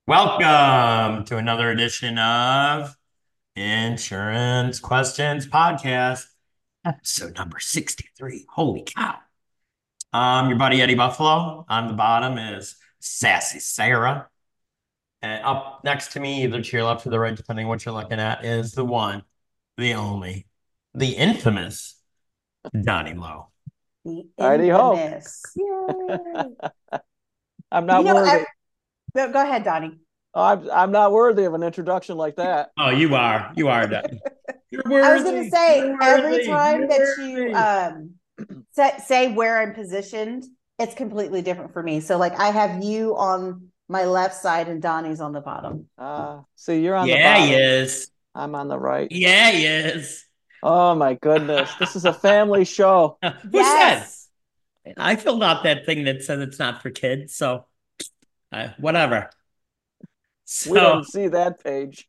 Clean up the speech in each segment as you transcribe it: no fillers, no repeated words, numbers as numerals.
Welcome to another edition of Insurance Questions Podcast, episode number 63. Holy cow. Your buddy Eddie Buffalo. On the bottom is Sassy Sarah. And up next to me, either to your left or the right, depending on what you're looking at, is the one, the only, the infamous Donnie Lowe. The Heidi ho. infamous. Yay. I'm You not know, worthy. go ahead, Donnie. I'm not worthy of an introduction like that. Oh, you are. You are, Donnie. You're I was going to worthy. say You're every worthy. time You're that you worthy. say where I'm positioned, it's completely different for me. So, like, I have you on my left side and Donnie's on the bottom. See, you're on the Yeah, he bottom. is. I'm on the right. Yeah, he is. Oh my goodness. This is a family show. Who said? Yes. I filled out that thing that says it's not for kids, so whatever. We So didn't see that page.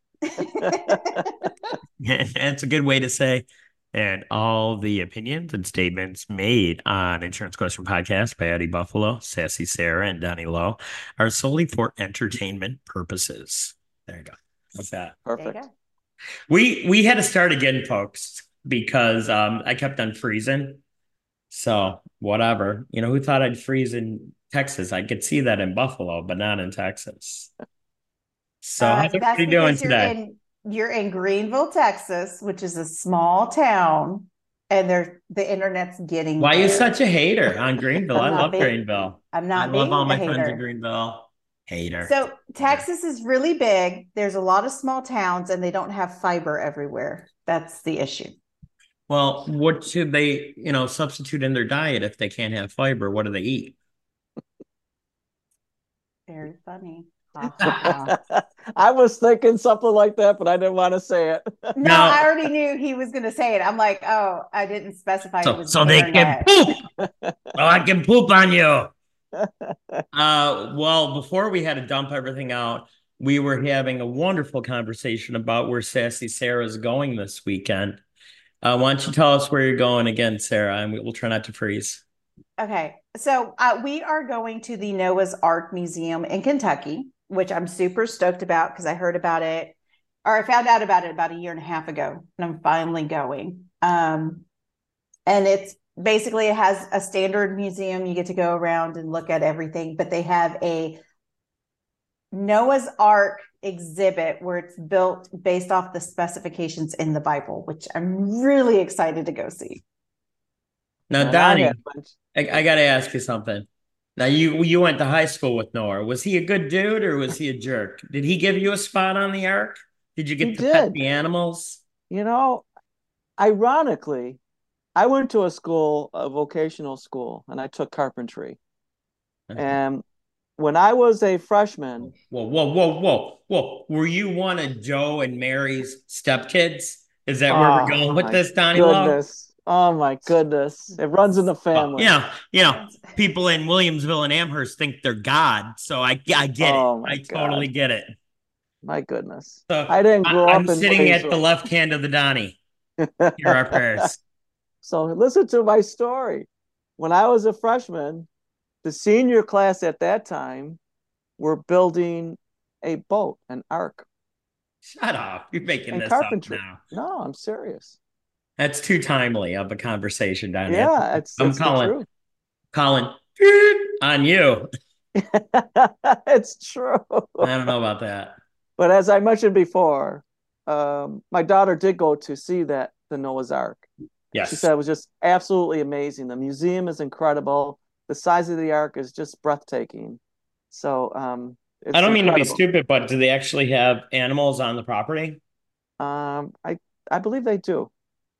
it's a good way to say, and all the opinions and statements made on Insurance Question Podcast by Eddie Buffalo, Sassy Sarah, and Donnie Lowe are solely for entertainment purposes. There you go. What's that? There you Perfect. go. We had to start again, folks, because I kept on freezing. So whatever. Who thought I'd freeze in Texas? I could see that in Buffalo, but not in Texas. So how's That's everybody doing because today? you're in Greenville, Texas, which is a small town, and the internet's getting Why are you better. such a hater on Greenville? I I'm not love being Greenville. I'm I not love all being a my friends in hater. Greenville. Hater. So Texas is really big. There's a lot of small towns and they don't have fiber everywhere. That's the issue. Well, what should they, substitute in their diet if they can't have fiber? What do they eat? Very funny. Ha, ha, ha. I was thinking something like that, but I didn't want to say it. No, I No, already knew he was going to say it. I'm like, oh, I didn't specify it was so they can internet. poop. Oh, I can poop on you. Well, before we had to dump everything out, we were having a wonderful conversation about where Sassy Sarah's going this weekend. Why don't you tell us where you're going again, Sarah, and we'll try not to freeze. Okay. So we are going to the Noah's Ark Museum in Kentucky, which I'm super stoked about because I heard about it, or I found out about it about a year and a half ago, and I'm finally going. And it's basically, it has a standard museum. You get to go around and look at everything, but they have a Noah's Ark exhibit where it's built based off the specifications in the Bible, which I'm really excited to go see. Now, And I Donnie, haven't. I got to ask you something. Now, you went to high school with Noah. Was he a good dude or was he a jerk? Did he give you a spot on the ark? Did you He get to pet did. the animals? You know, ironically, I went to a vocational school, and I took carpentry. And when I was a freshman, Whoa, whoa, whoa, whoa, whoa. Were you one of Joe and Mary's stepkids? Is that where we're oh going with my this, Donnie Lowe? goodness. Oh my goodness. It runs in the Well, family. people in Williamsville and Amherst think they're God. So I get it. Oh I my totally God. get it. My goodness. So I didn't grow I'm up in sitting at the Williamsville. left hand of the Donnie. Here are prayers. So listen to my story. When I was a freshman, the senior class at that time were building a boat, an ark, Shut up. You're making and this up carpentry. now. No, I'm serious. That's too timely of a conversation, Donnie. Yeah, I'm it's the calling, truth. calling on you. It's true. I don't know about that. But as I mentioned before, my daughter did go to see the Noah's Ark. She Yes. said it was just absolutely amazing. The museum is incredible. The size of the ark is just breathtaking. So I it's don't mean to be incredible. stupid, but do they actually have animals on the property? I believe they do.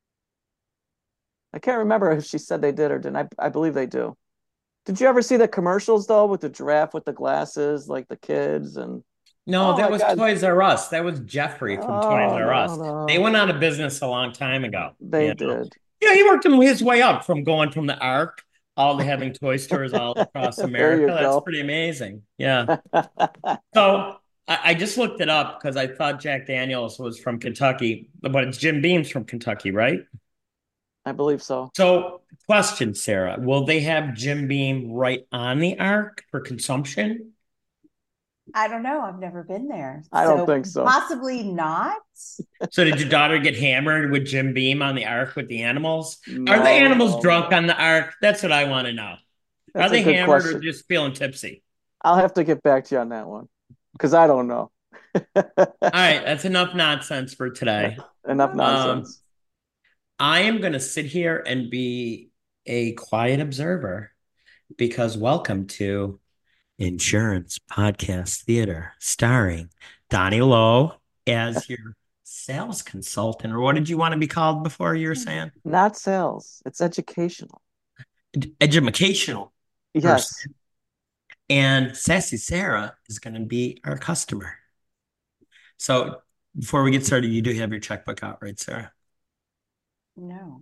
I can't remember if she said they did or didn't. I believe they do. Did you ever see the commercials though with the giraffe with the glasses, like the kids and No, oh that my was God. Toys R Us. That was Jeffrey from Toys Oh R no, Us. They no. went out of business a long time ago. They did. He worked his way up from going from the Ark all to having toy stores all across There America. you That's go. pretty amazing. Yeah. So I just looked it up because I thought Jack Daniels was from Kentucky, but it's Jim Beam's from Kentucky, right? I believe so. So, question, Sarah, will they have Jim Beam right on the Ark for consumption? I don't know. I've never been there. I don't think so. Possibly not. So did your daughter get hammered with Jim Beam on the ark with the animals? Are the No, animals no, drunk no. on the ark? That's what I want to know. Are That's a they good hammered or question. just feeling tipsy? I'll have to get back to you on that one because I don't know. All right, that's enough nonsense for today. Enough Um, nonsense. I am going to sit here and be a quiet observer because welcome to Insurance Podcast Theater, starring Donnie Lowe as your sales consultant, or what did you want to be called before you were saying? Not sales. It's educational. Educational Yes. person. And Sassy Sarah is going to be our customer. So before we get started, you do have your checkbook out, right, Sarah? No.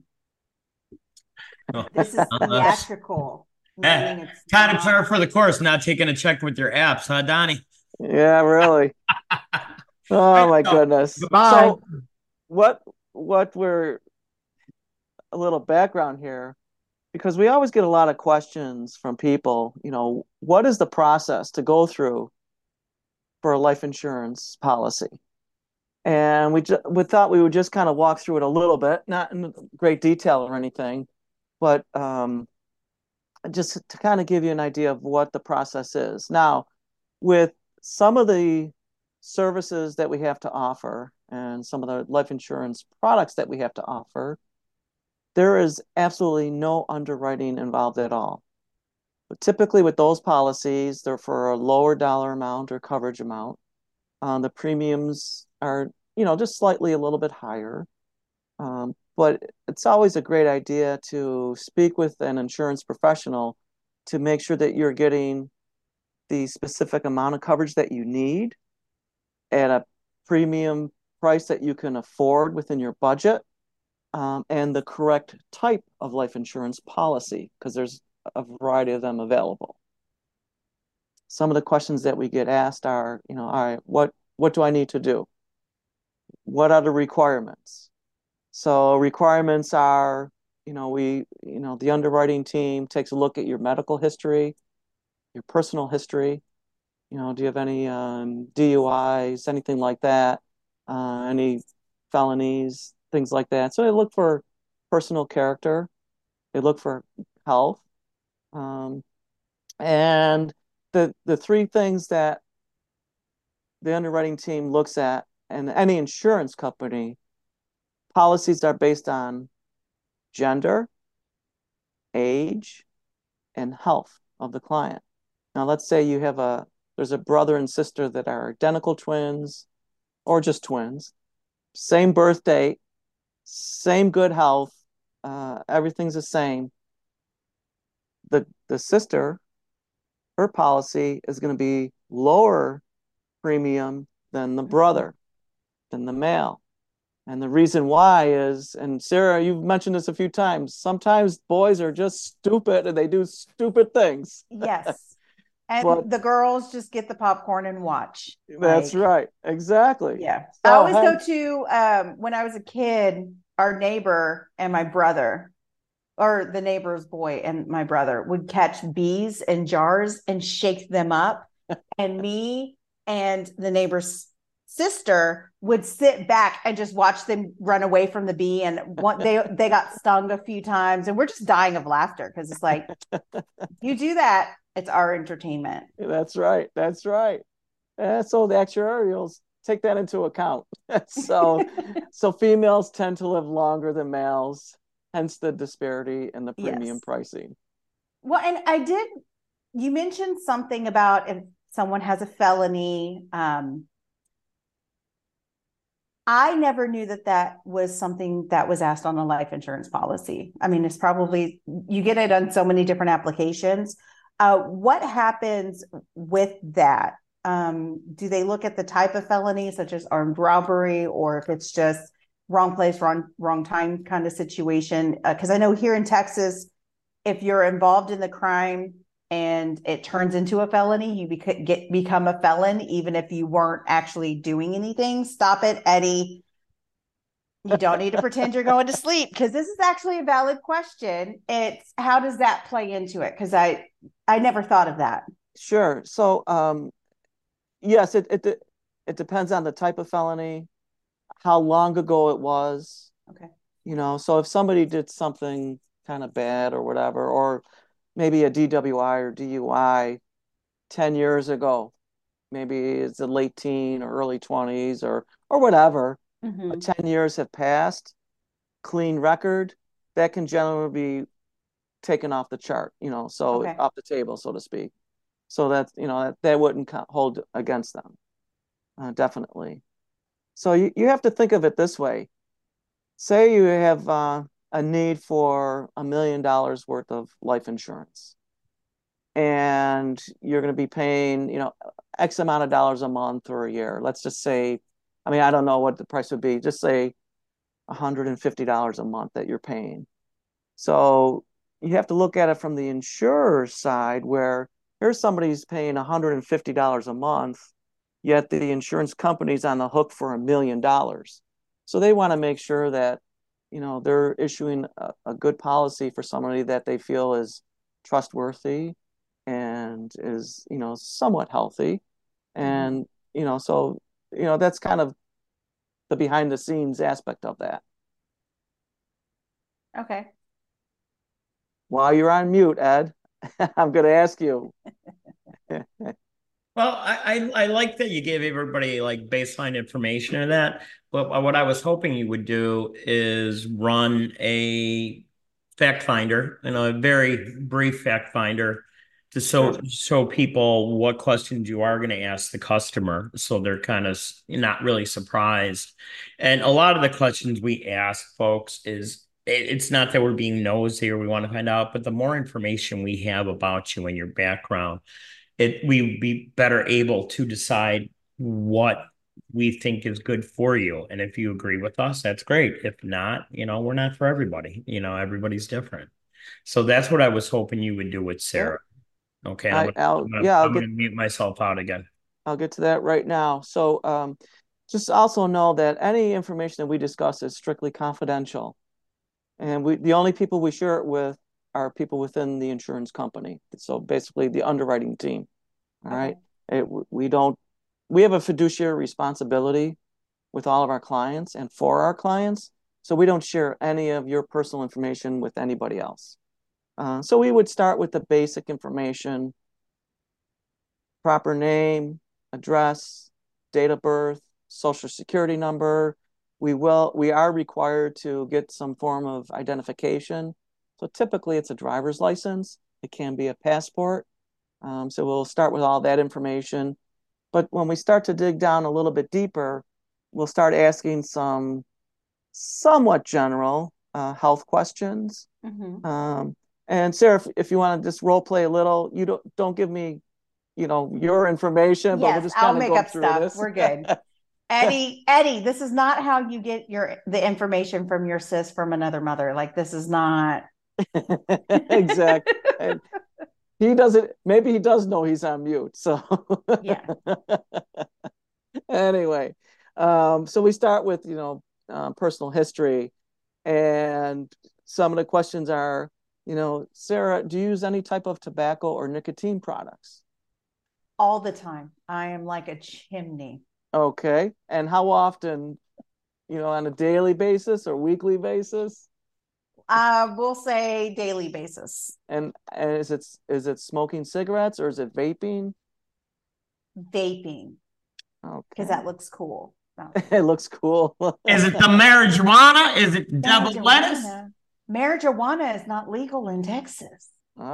Oh, This is theatrical, meaning it's kind of not. par for the course, not taking a check with your apps, huh, Donnie? Yeah, really. Oh my goodness. Goodbye. So what we're a little background here, because we always get a lot of questions from people, what is the process to go through for a life insurance policy? And we thought we would just kind of walk through it a little bit, not in great detail or anything, but just to kind of give you an idea of what the process is. Now, with some of the services that we have to offer and some of the life insurance products that we have to offer, there is absolutely no underwriting involved at all. But typically with those policies, they're for a lower dollar amount or coverage amount. The premiums are, just slightly a little bit higher. But it's always a great idea to speak with an insurance professional to make sure that you're getting the specific amount of coverage that you need at a premium price that you can afford within your budget, and the correct type of life insurance policy, because there's a variety of them available. Some of the questions that we get asked are, all right, what do I need to do? What are the requirements? So requirements are, the underwriting team takes a look at your medical history, your personal history. Do you have any DUIs, anything like that? Any felonies, things like that. So they look for personal character. They look for health. And the three things that the underwriting team looks at, and any insurance company, policies are based on gender, age, and health of the client. Now, let's say there's a brother and sister that are identical twins or just twins, same birth date, same good health, everything's the same. The sister, her policy is going to be lower premium than the brother, than the male. And the reason why is, and Sarah, you've mentioned this a few times, sometimes boys are just stupid and they do stupid things. Yes. And the girls just get the popcorn and watch. That's right. Exactly. Yeah. So I always go to, when I was a kid, our neighbor and my brother, or the neighbor's boy and my brother, would catch bees in jars and shake them up. And me and the neighbor's sister would sit back and just watch them run away from the bee. And they got stung a few times, and we're just dying of laughter because it's like, you do that, it's our entertainment. That's right. That's right. And so the actuarials take that into account. So females tend to live longer than males, hence the disparity in the premium pricing. Well, and you mentioned something about if someone has a felony. I never knew that was something that was asked on a life insurance policy. I mean, it's probably, you get it on so many different applications. What happens with that? Do they look at the type of felony, such as armed robbery, or if it's just wrong place, wrong time kind of situation? Because I know here in Texas, if you're involved in the crime and it turns into a felony, you become a felon, even if you weren't actually doing anything. Stop it, Eddie. You don't need to pretend you're going to sleep, because this is actually a valid question. It's how does that play into it? Because I never thought of that. Sure. So, yes, it depends on the type of felony, how long ago it was. Okay. So if somebody did something kind of bad or whatever, or maybe a DWI or DUI 10 years ago, maybe it's a late teen or early 20s or whatever, Mm-hmm. 10 years have passed, clean record, that can generally be taken off the chart, so Okay. off the table, so to speak. So that wouldn't hold against them, definitely. So you have to think of it this way. Say you have a need for $1 million worth of life insurance, and you're going to be paying, X amount of dollars a month or a year. Let's just say, I mean, I don't know what the price would be. Just say $150 a month that you're paying. So you have to look at it from the insurer's side, where here's somebody who's paying $150 a month, yet the insurance company's on the hook for $1 million. So they want to make sure that, they're issuing a good policy for somebody that they feel is trustworthy and is, somewhat healthy. Mm-hmm. And, so, that's kind of the behind the scenes aspect of that. Okay. While you're on mute, Ed, I'm going to ask you. Well, I like that you gave everybody like baseline information of that. But what I was hoping you would do is run a fact finder, a very brief fact finder to Sure. show people what questions you are going to ask the customer, so they're kind of not really surprised. And a lot of the questions we ask folks is it's not that we're being nosy or we want to find out, but the more information we have about you and your background, we would be better able to decide what we think is good for you. And if you agree with us, that's great. If not, we're not for everybody. Everybody's different. So that's what I was hoping you would do with Yeah. Sarah. Okay, and I'll I'm get gonna mute myself out again. to that right now. So, just also know that any information that we discuss is strictly confidential, and the only people we share it with are people within the insurance company. So basically, the underwriting team. All right. We have a fiduciary responsibility with all of our clients and for our clients. So we don't share any of your personal information with anybody else. So we would start with the basic information: proper name, address, date of birth, social security number. We are required to get some form of identification. So typically it's a driver's license. It can be a passport. So we'll start with all that information. But when we start to dig down a little bit deeper, we'll start asking some somewhat general health questions. Mm-hmm. And Sarah, if you want to just role play a little, you don't give me, your information, but we'll Yes, just I'll kind of make go up through stuff. this. We're good. Eddie, this is not how you get the information from your sis from another mother. Like, this is not. Exactly. And maybe he does know he's on mute. So Yeah. anyway, so we start with, personal history, and some of the questions are, Sarah, do you use any type of tobacco or nicotine products? All the time. I am like a chimney. Okay. And how often, on a daily basis or weekly basis? We'll say daily basis. And is it smoking cigarettes or is it vaping? Vaping, because Okay. that looks cool. It looks cool. Is it the marijuana? Is it double lettuce? Marijuana is not legal in Texas.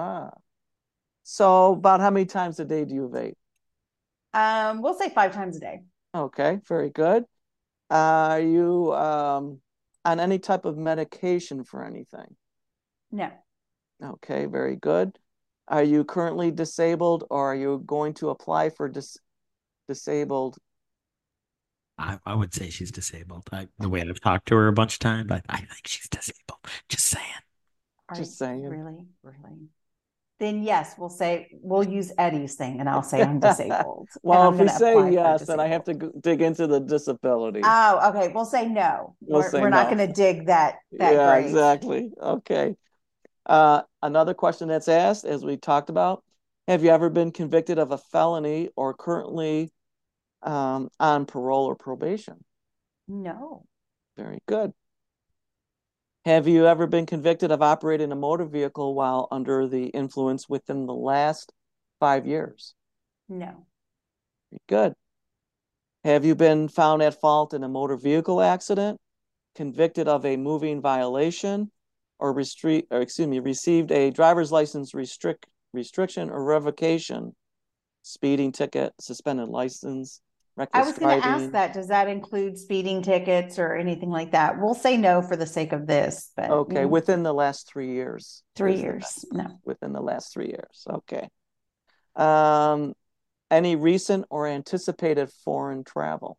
So about how many times a day do you vape? We'll say 5 times a day. Okay, very good. Are you on any type of medication for anything? No. Okay, very good. Are you currently disabled, or are you going to apply for disabled? I would say she's disabled. The way I've talked to her a bunch of times, I think she's disabled. Just saying. Just saying. Really? Then yes, we'll use Eddie's thing, and I'll say I'm disabled. Well, if we say yes, then I have to dig into the disability. Oh, okay. We'll say no. We're not going to dig that Yeah, grave. exactly. Okay. Another question that's asked, as we talked about, have you ever been convicted of a felony or currently on parole or probation? No. Very good. Have you ever been convicted of operating a motor vehicle while under the influence within the last 5 years? No. Very good. Have you been found at fault in a motor vehicle accident, convicted of a moving violation, or received a driver's license restriction or revocation, speeding ticket, suspended license, I reckless was going to ask driving? that. Does that include speeding tickets or anything like that? We'll say no for the sake of this, but Okay, within the last 3 years 3 years. No. within the last 3 years. Okay. Um, any recent or anticipated foreign travel?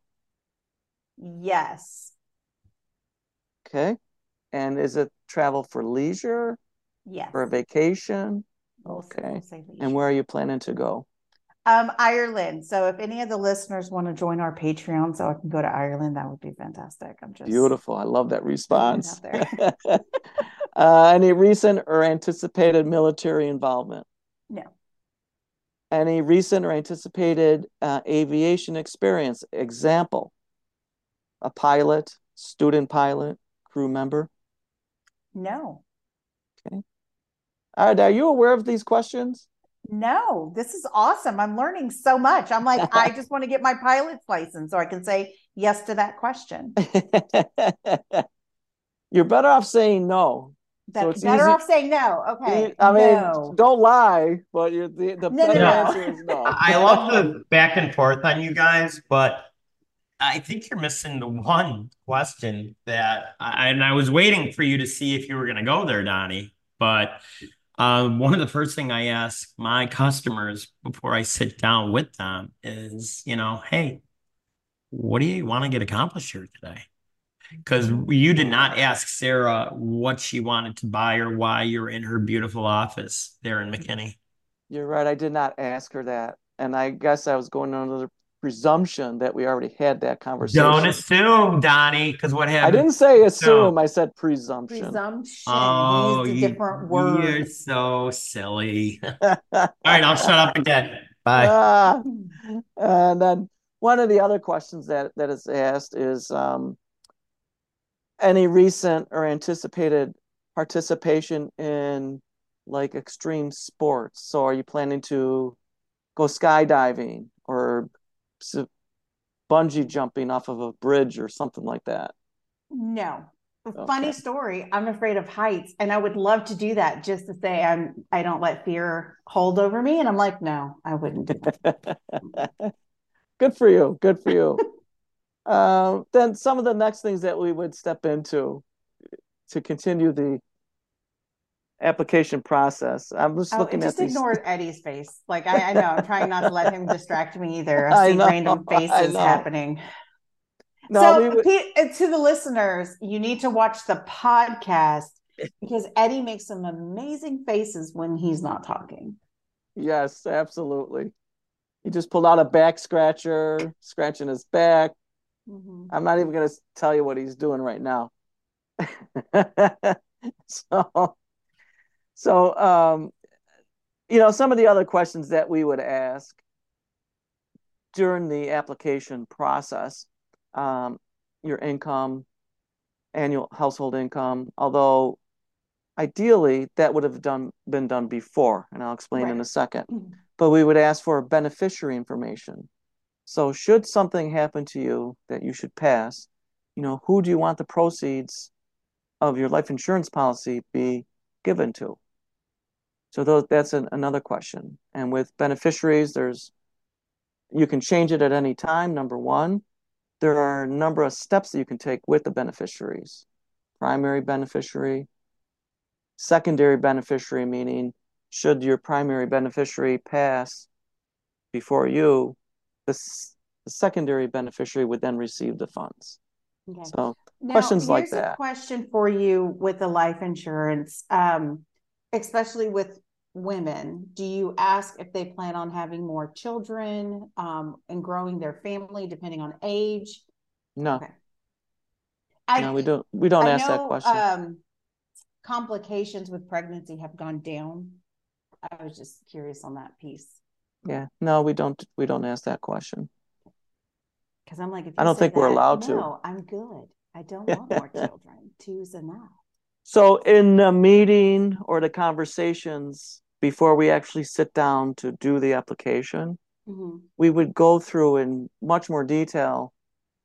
Yes. Okay. And is it travel for leisure, Yes. for a vacation? We'll Okay. say leisure. And where are you planning to go? Ireland. So if any of the listeners want to join our Patreon so I can go to Ireland, that would be fantastic. I'm just Beautiful. I love that response. putting it out there. Any recent or anticipated military involvement? No. Any recent or anticipated aviation experience? Example, a pilot, student pilot, crew member? No. Okay. All right. Are you aware of these questions? No, this is awesome. I'm learning so much. I'm like, I just want to get my pilot's license so I can say yes to that question. You're better off saying no. So it's Better easy. off saying no. Okay. I mean, no. don't lie, but the No, better no. answer is no. I love the back and forth on you guys, but I think you're missing the one question and I was waiting for you to see if you were going to go there, Donnie. But one of the first thing I ask my customers before I sit down with them is, hey, what do you want to get accomplished here today? Because you did not ask Sarah what she wanted to buy or why you're in her beautiful office there in McKinney. You're right. I did not ask her that. And I guess I was going under the presumption that we already had that conversation. Don't assume, Donnie, because what I happens? didn't say assume, I said presumption. Presumption. Oh, he used a different word. You're so silly. All right, I'll shut up again. Bye. And then one of the other questions that is asked is any recent or anticipated participation in like extreme sports? So are you planning to go skydiving or bungee jumping off of a bridge or something like that? No. Okay. Funny story. I'm afraid of heights, and I would love to do that just to say I don't let fear hold over me. And I'm like, no, I wouldn't do that. Good for you. Good for you. Then some of the next things that we would step into to continue the application process. I'm just looking at these. Ignore Eddie's face. Like I know I'm trying not to let him distract me either. I see know, random faces happening. No, to the listeners, you need to watch the podcast because Eddie makes some amazing faces when he's not talking. Yes, absolutely. He just pulled out a back scratcher, scratching his back. Mm-hmm. I'm not even going to tell you what he's doing right now. So, some of the other questions that we would ask during the application process, your income, annual household income, although ideally that would have been done before, and I'll explain in a second. But we would ask for beneficiary information. So should something happen to you that you should pass, who do you want the proceeds of your life insurance policy be given to? So that's another question. And with beneficiaries, you can change it at any time, number one. There are a number of steps that you can take with the beneficiaries. Primary beneficiary, secondary beneficiary, meaning should your primary beneficiary pass before you, the secondary beneficiary would then receive the funds. Okay. So now, questions like that. Here's a question for you with the life insurance, especially with women. Do you ask if they plan on having more children and growing their family depending on age? No. Okay. No, we don't ask that question. Complications with pregnancy have gone down. I was just curious on that piece. Yeah, no, we don't ask that question. Because I'm like, if I you don't say think we're that, allowed to. no, I'm good. I don't want more children. Two's enough. So in the meeting or the conversations before we actually sit down to do the application, Mm-hmm. we would go through in much more detail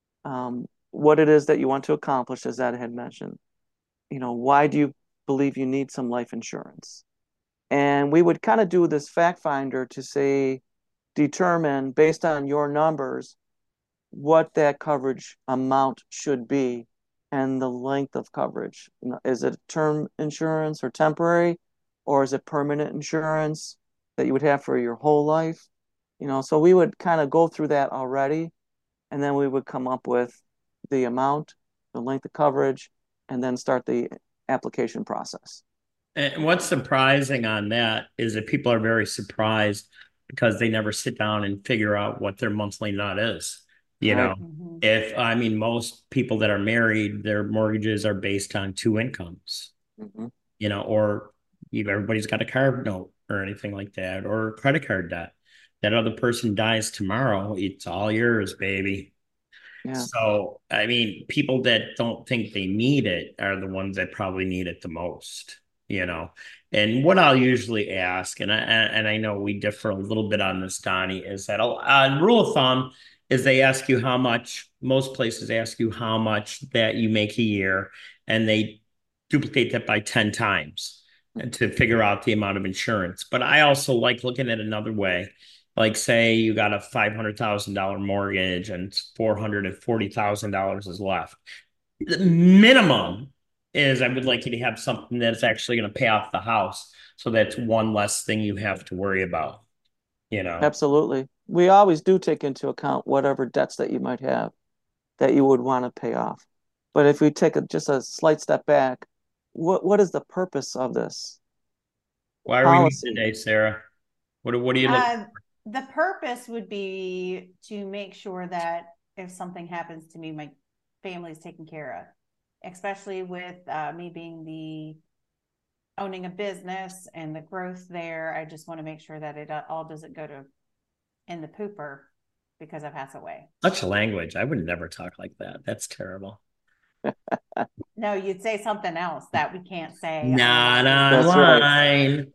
what it is that you want to accomplish, as Ed had mentioned. Why do you believe you need some life insurance? And we would kind of do this fact finder to say, determine based on your numbers what that coverage amount should be and the length of coverage. Is it term insurance or temporary, or is it permanent insurance that you would have for your whole life? So we would kind of go through that already, and then we would come up with the amount, the length of coverage, and then start the application process. And what's surprising on that is that people are very surprised because they never sit down and figure out what their monthly nut is. You Right. know, Mm-hmm. if I mean, most people that are married, their mortgages are based on two incomes, Mm-hmm. or everybody's got a car note or anything like that, or credit card debt. That other person dies tomorrow, it's all yours, baby. Yeah, So, I mean, people that don't think they need it are the ones that probably need it the most, you know. And what I'll usually ask, and I know we differ a little bit on this, Donnie, is that rule of thumb is they ask you how much. Most places ask you how much that you make a year, and they duplicate that by 10 times to figure out the amount of insurance. But I also like looking at another way, like say you got a $500,000 mortgage and $440,000 is left. The minimum is I would like you to have something that's actually going to pay off the house. So that's one less thing you have to worry about, you know. absolutely. We always do take into account whatever debts that you might have that you would want to pay off. But if we take just a slight step back, what is the purpose of this Why are we meeting policy? today, Sarah? What do you look? Uh, the purpose would be to make sure that if something happens to me, my family is taken care of, especially with me being the owning a business and the growth there. I just want to make sure that it all doesn't go to in the pooper because I pass away. Such language. I would never talk like that. That's terrible. No, you'd say something else that we can't say Not online. That's right. online.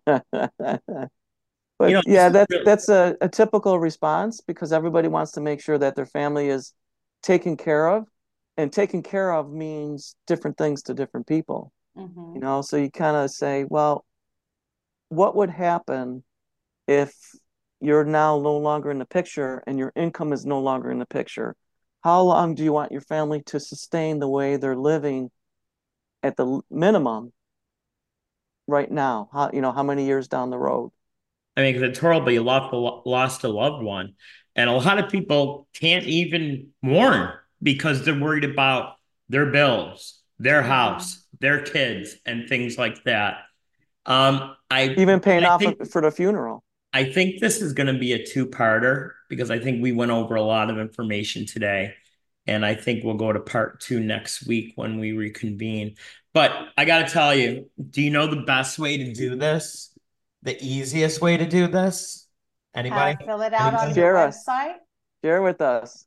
But This yeah, is that's really, that's a typical response because everybody wants to make sure that their family is taken care of, and taken care of means different things to different people. Mm-hmm. So you kind of say, well, what would happen if you're now no longer in the picture and your income is no longer in the picture? How long do you want your family to sustain the way they're living at the minimum right now? How many years down the road? I mean, 'cause it's horrible. You lost a loved one. And a lot of people can't even mourn because they're worried about their bills, their Mm-hmm. house, their kids, and things like that. Even paying I off think for the funeral. I think this is going to be a two-parter because I think we went over a lot of information today. And I think we'll go to part two next week when we reconvene. But I got to tell you, do you know the best way to do this? The easiest way to do this? Anybody? Fill it out on Anybody? your Share us. website. Share with us.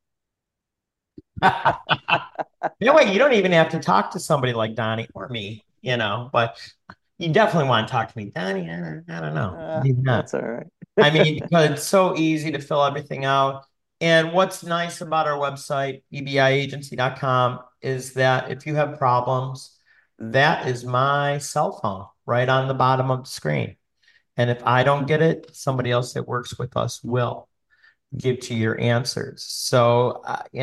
No way, you don't even have to talk to somebody like Donnie or me, but you definitely want to talk to me. Donnie, I don't know. Maybe not. That's all right. I mean, because it's so easy to fill everything out. And what's nice about our website, ebiagency.com, is that if you have problems, that is my cell phone right on the bottom of the screen. And if I don't get it, somebody else that works with us will give you your answers. So,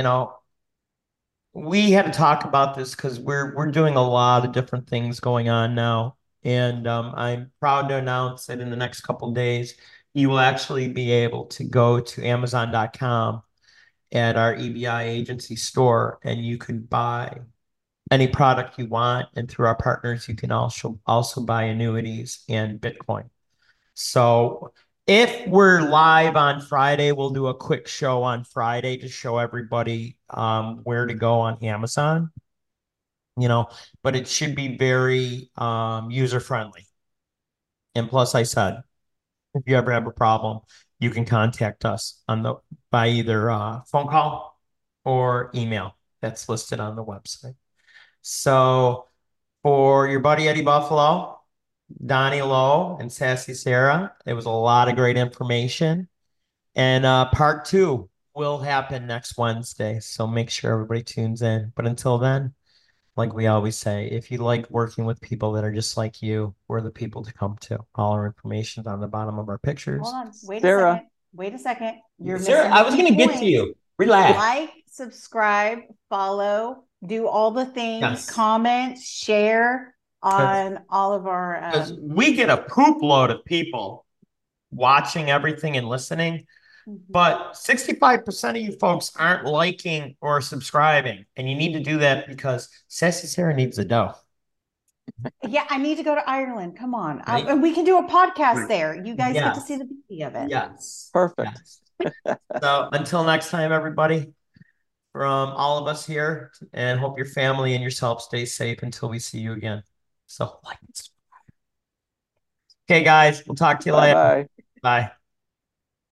we had to talk about this because we're doing a lot of different things going on now, and I'm proud to announce that in the next couple of days, you will actually be able to go to Amazon.com at our EBI agency store, and you could buy any product you want. And through our partners, you can also buy annuities and Bitcoin. So if we're live on Friday, we'll do a quick show on Friday to show everybody where to go on Amazon, you know, but it should be very user friendly. And plus, I said, if you ever have a problem, you can contact us by either phone call or email that's listed on the website. So for your buddy Eddie Buffalo, Donnie Lowe, and Sassy Sarah, it was a lot of great information. And part two will happen next Wednesday. So make sure everybody tunes in. But until then, like we always say, if you like working with people that are just like you, we're the people to come to. All our information's on the bottom of our pictures. Hold on. Wait a Sarah. second. Wait a second. You're Sarah, missing I the was key going to get to point. you. Relax. Like, subscribe, follow, do all the things, Yes. comment, share on all of our. Because we get a poop load of people watching everything and listening, but 65% of you folks aren't liking or subscribing. And you need to do that because Sassy Sarah needs the dough. Yeah, I need to go to Ireland. Come on. Right? And we can do a podcast Right. there. You guys get to Yes. see the beauty of it. Yes. Perfect. Yes. So until next time, everybody, from all of us here, and hope your family and yourself stay safe until we see you again. So, like, okay, guys, we'll talk to you later. Bye-bye. Bye.